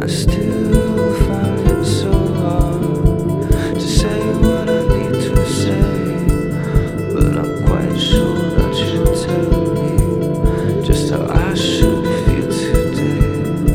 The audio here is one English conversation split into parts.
I still find it so hard to say what I need to say, but I'm quite sure that you'll tell me just how I should feel today.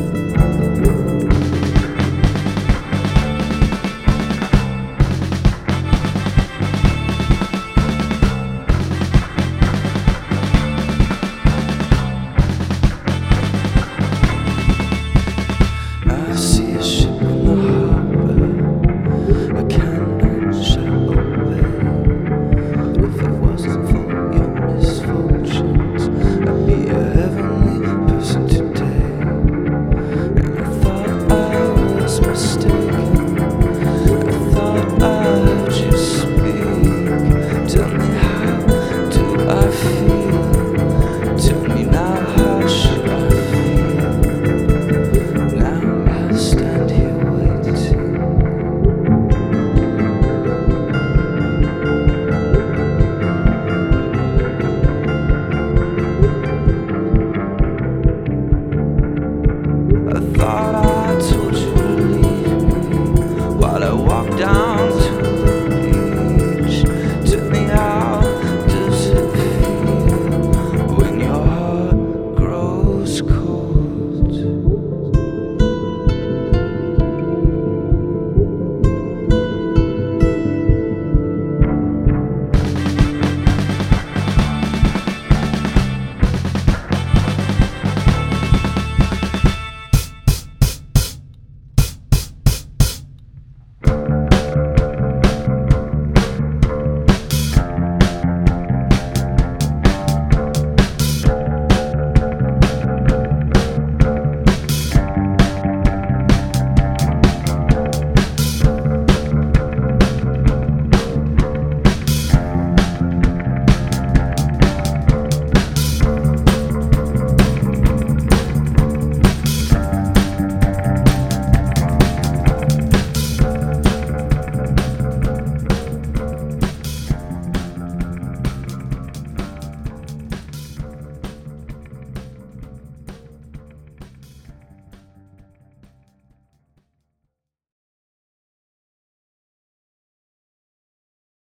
I see a ship in the harbor, I can't answer away. But if it wasn't for your misfortunes, I'd be a heavenly person today. And I thought I was mistaken, I thought I heard you speak. Tell me, how do I feel? Tell me now, how should I feel? Now I stand here waiting. I thought